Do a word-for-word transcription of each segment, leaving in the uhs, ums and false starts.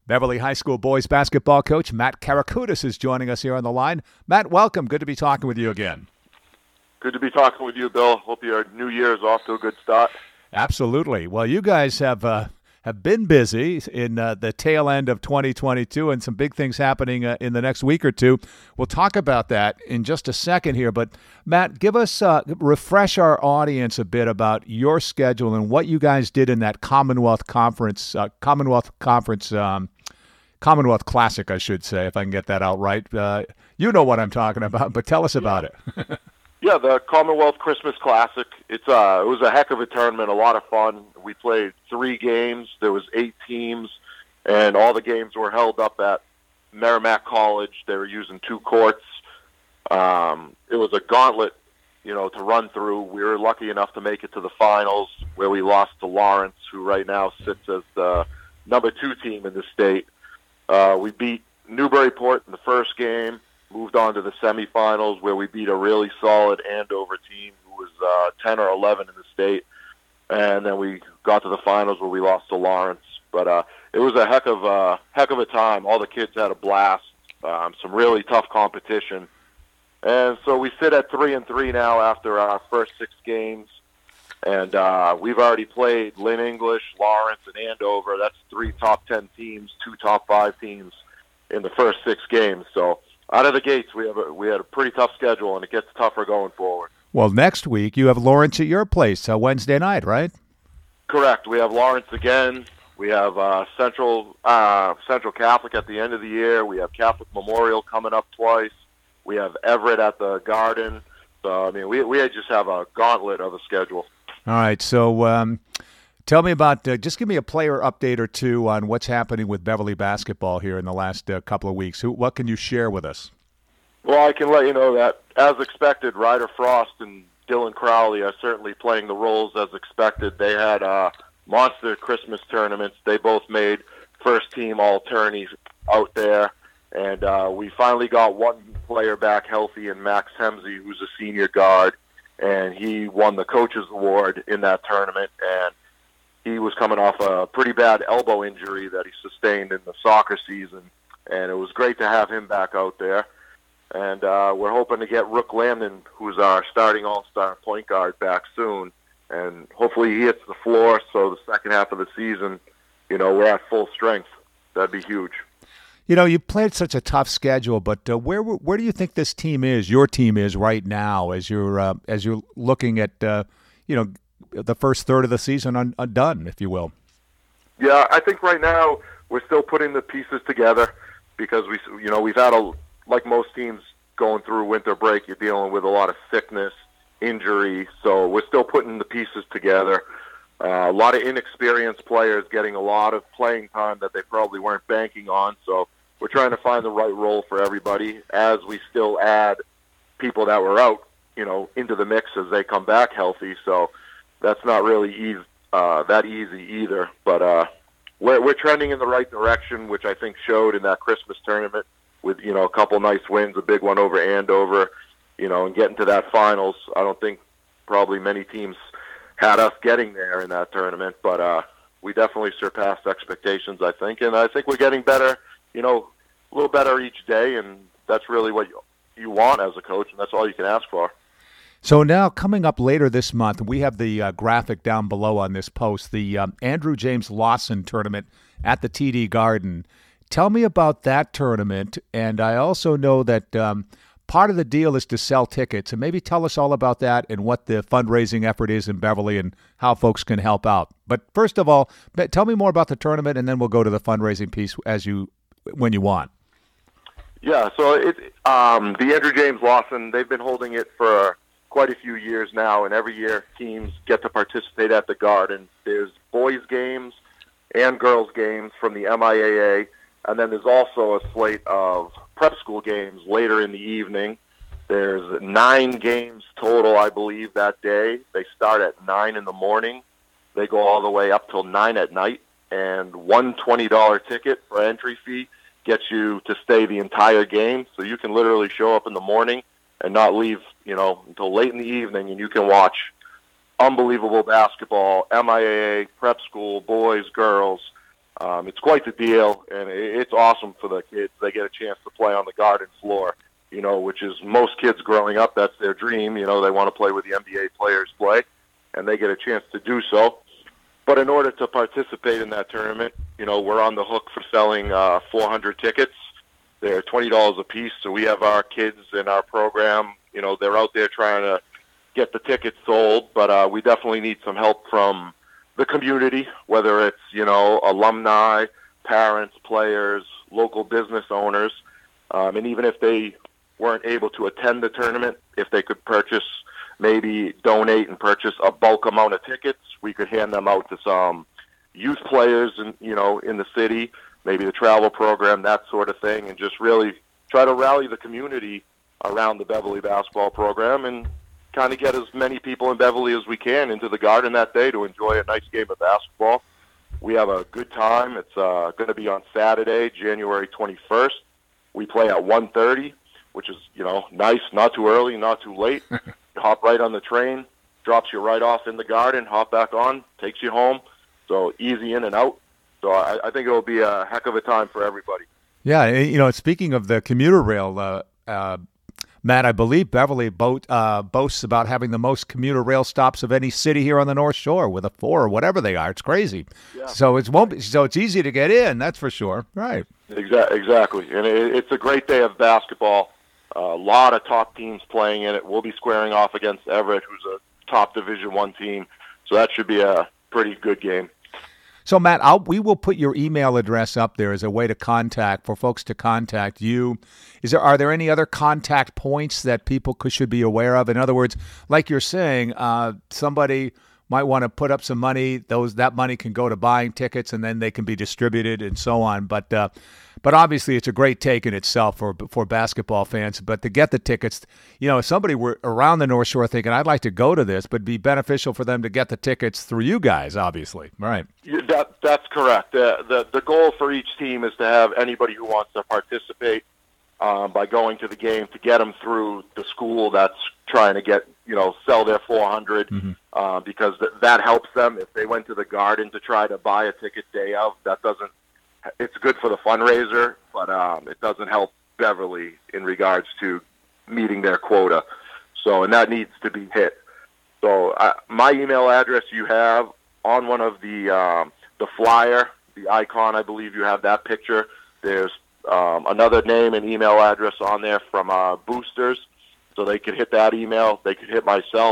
Beverly High School boys basketball coach Matt Karakutis is joining us here on the line. Matt, welcome. Good to be talking with you again. Good to be talking with you, Bill. Hope your new year is off to a good start. Absolutely. Well, you guys have uh, have been busy in uh, the tail end of twenty twenty-two and some big things happening uh, in the next week or two. We'll talk about that in just a second here. But, Matt, give us, uh, refresh our audience a bit about your schedule and what you guys did in that Commonwealth Conference, uh, Commonwealth Conference um Commonwealth Classic, I should say, if I can get that out right. Uh, you know what I'm talking about, but tell us about it. Yeah, the Commonwealth Christmas Classic. It's uh, it was a heck of a tournament, a lot of fun. We played three games. There was eight teams, and all the games were held up at Merrimack College. They were using two courts. Um, it was a gauntlet, you know, to run through. We were lucky enough to make it to the finals, where we lost to Lawrence, who right now sits as the number two team in the state. Uh, we beat Newburyport in the first game, moved on to the semifinals where we beat a really solid Andover team who was uh, ten or eleven in the state, and then we got to the finals where we lost to Lawrence. But uh, it was a heck of a heck of a time. All the kids had a blast. Um, some really tough competition, and so we sit at three and three now after our first six games. And uh, we've already played Lynn English, Lawrence, and Andover. That's three top ten teams, two top five teams in the first six games. So out of the gates, we have a, we had a pretty tough schedule, and it gets tougher going forward. Well, next week you have Lawrence at your place, uh, Wednesday night, right? Correct. We have Lawrence again. We have uh, Central uh, Central Catholic at the end of the year. We have Catholic Memorial coming up twice. We have Everett at the Garden. So I mean, we we just have a gauntlet of a schedule. All right, so um, tell me about, uh, just give me a player update or two on what's happening with Beverly basketball here in the last uh, couple of weeks. Who, what can you share with us? Well, I can let you know that, as expected, Ryder Frost and Dylan Crowley are certainly playing the roles as expected. They had uh, monster Christmas tournaments. They both made first-team all-tourneys out there, and uh, we finally got one player back healthy in Max Hemsey, who's a senior guard. And he won the coach's award in that tournament, and he was coming off a pretty bad elbow injury that he sustained in the soccer season, and it was great to have him back out there. And uh, we're hoping to get Rook Lambden, who's our starting all-star point guard, back soon, and hopefully he hits the floor so the second half of the season, you know, we're at full strength. That'd be huge. You know, you played such a tough schedule, but uh, where where do you think this team is, your team is right now, as you're uh, as you're looking at, uh, you know, the first third of the season un- undone, if you will? Yeah, I think right now we're still putting the pieces together because we, you know, we've had a like most teams going through winter break. You're dealing with a lot of sickness, injury, so we're still putting the pieces together. Uh, a lot of inexperienced players getting a lot of playing time that they probably weren't banking on, so we're trying to find the right role for everybody as we still add people that were out, you know, into the mix as they come back healthy. So that's not really easy, uh, that easy either. But uh, we're we're trending in the right direction, which I think showed in that Christmas tournament with, you know, a couple nice wins, a big one over Andover, you know, and getting to that finals. I don't think probably many teams had us getting there in that tournament, but uh, we definitely surpassed expectations, I think, and I think we're getting better. You know, a little better each day, and that's really what you, you want as a coach, and that's all you can ask for. So now, coming up later this month, we have the uh, graphic down below on this post, the um, Andrew James Lawson tournament at the T D Garden. Tell me about that tournament, and I also know that um, part of the deal is to sell tickets, and maybe tell us all about that and what the fundraising effort is in Beverly and how folks can help out. But first of all, tell me more about the tournament, and then we'll go to the fundraising piece as you when you want. Yeah, so it, um, the Andrew James Lawson, they've been holding it for quite a few years now, and every year teams get to participate at the Garden. There's boys' games and girls' games from the M I A A, and then there's also a slate of prep school games later in the evening. There's nine games total, I believe, that day. They start at nine in the morning. They go all the way up till nine at night, and one twenty dollars ticket for entry fee gets you to stay the entire game. So you can literally show up in the morning and not leave, you know, until late in the evening, and you can watch unbelievable basketball, M I A A, prep school, boys, girls. Um, it's quite the deal, and it's awesome for the kids. They get a chance to play on the garden floor, you know, which is most kids growing up, that's their dream. You know, they want to play where the N B A players play, and they get a chance to do so. But in order to participate in that tournament, you know, we're on the hook for selling uh, four hundred tickets. They're twenty dollars a piece, so we have our kids in our program. You know, they're out there trying to get the tickets sold, but uh, we definitely need some help from the community, whether it's, you know, alumni, parents, players, local business owners, um, and even if they weren't able to attend the tournament, if they could purchase, maybe donate and purchase a bulk amount of tickets, we could hand them out to some youth players, in, you know, in the city, maybe the travel program, that sort of thing, and just really try to rally the community around the Beverly basketball program and kind of get as many people in Beverly as we can into the Garden that day to enjoy a nice game of basketball. We have a good time. It's uh, going to be on Saturday, January twenty-first. We play at one thirty, which is, you know, nice, not too early, not too late. Hop right on the train, drops you right off in the Garden, hop back on, takes you home. So easy in and out. So I, I think it will be a heck of a time for everybody. Yeah, you know, speaking of the commuter rail, uh, uh, Matt, I believe Beverly boat, uh, boasts about having the most commuter rail stops of any city here on the North Shore, with a four or whatever they are. It's crazy. Yeah. So it's won't be, so it's easy to get in. That's for sure. Right. Exactly. Exactly. And it, it's a great day of basketball. A uh, lot of top teams playing in it. We'll be squaring off against Everett, who's a top Division One team. So that should be a pretty good game. So, Matt, I'll, we will put your email address up there as a way to contact, for folks to contact you. Is there, are there any other contact points that people could, should be aware of? In other words, like you're saying, uh, somebody might want to put up some money. Those that money can go to buying tickets, and then they can be distributed and so on. But uh, but obviously, it's a great take in itself for for basketball fans. But to get the tickets, you know, if somebody were around the North Shore thinking, I'd like to go to this, but it'd be beneficial for them to get the tickets through you guys, obviously. Right. Yeah, that, that's correct. Uh, the, the goal for each team is to have anybody who wants to participate um, by going to the game to get them through the school that's trying to get, you know, sell their four hundred, mm-hmm. uh, because th- that helps them. If they went to the Garden to try to buy a ticket day of, that doesn't, it's good for the fundraiser, but um, it doesn't help Beverly in regards to meeting their quota. So, and that needs to be hit. So uh, my email address you have on one of the um, the flyer, the icon, I believe you have that picture. There's um, another name and email address on there from uh, Boosters, so they could hit that email. They could hit myself.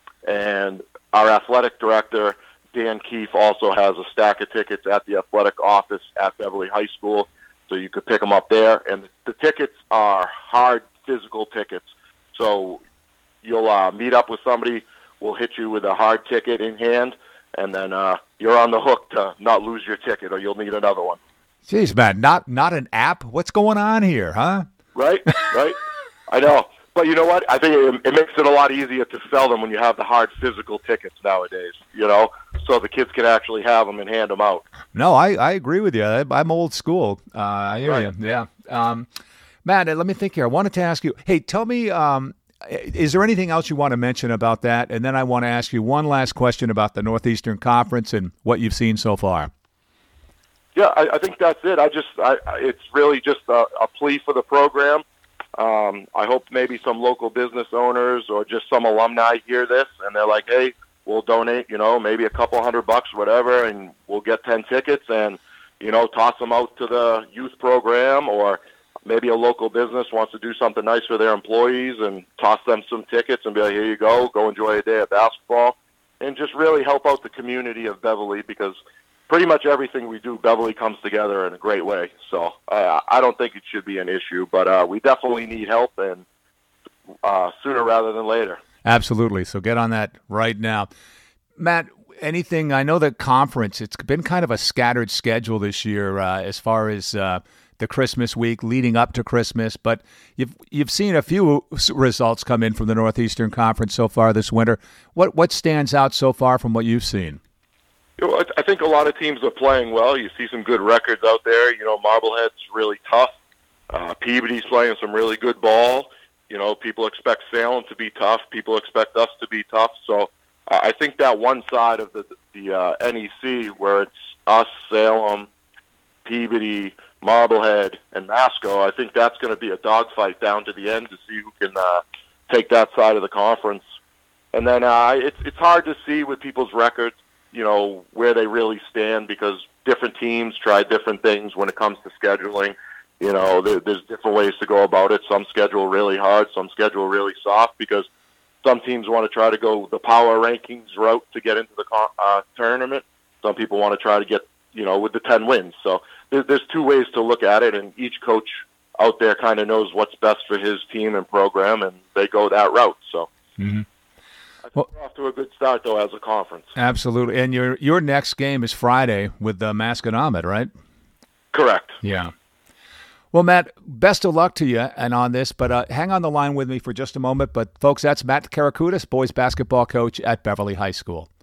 And our athletic director, Dan Keefe, also has a stack of tickets at the athletic office at Beverly High School, so you could pick them up there. And the tickets are hard physical tickets. So you'll uh, meet up with somebody, we'll hit you with a hard ticket in hand, and then uh, you're on the hook to not lose your ticket, or you'll need another one. Jeez, man, not not an app? What's going on here, huh? Right, right. I know. But you know what? I think it, it makes it a lot easier to sell them when you have the hard physical tickets nowadays, you know, so the kids can actually have them and hand them out. No, I, I agree with you. I, I'm old school. Uh, I hear right. you. Yeah. Um, Matt, let me think here. I wanted to ask you, hey, tell me, um, is there anything else you want to mention about that? And then I want to ask you one last question about the Northeastern Conference and what you've seen so far. Yeah, I, I think that's it. I just, I, it's really just a, a plea for the program. Um, I hope maybe some local business owners or just some alumni hear this and they're like, hey, we'll donate, you know, maybe a couple hundred bucks, whatever, and we'll get ten tickets and, you know, toss them out to the youth program, or maybe a local business wants to do something nice for their employees and toss them some tickets and be like, here you go, go enjoy a day of basketball, and just really help out the community of Beverly, because pretty much everything we do, Beverly comes together in a great way. So uh, I don't think it should be an issue, but uh, we definitely need help, and uh, sooner rather than later. Absolutely. So get on that right now. Matt, anything, I know the conference, it's been kind of a scattered schedule this year uh, as far as uh, the Christmas week leading up to Christmas, but you've you've seen a few results come in from the Northeastern Conference so far this winter. What what stands out so far from what you've seen? I think a lot of teams are playing well. You see some good records out there. You know, Marblehead's really tough. Uh, Peabody's playing some really good ball. You know, people expect Salem to be tough. People expect us to be tough. So uh, I think that one side of the the uh, N E C, where it's us, Salem, Peabody, Marblehead, and Masco. I think that's going to be a dogfight down to the end to see who can uh, take that side of the conference. And then uh, it's it's hard to see with people's records, you know, where they really stand because different teams try different things when it comes to scheduling. You know, there, there's different ways to go about it. Some schedule really hard, some schedule really soft because some teams want to try to go the power rankings route to get into the uh, tournament. Some people want to try to get, you know, with the ten wins. So there, there's two ways to look at it, and each coach out there kind of knows what's best for his team and program, and they go that route. So mm-hmm. I think well, we're off to a good start, though, as a conference. Absolutely. And your your next game is Friday with the Masconomet, right? Correct. Yeah. Well, Matt, best of luck to you and on this, but uh, hang on the line with me for just a moment. But, folks, that's Matt Karakoutis, boys basketball coach at Beverly High School.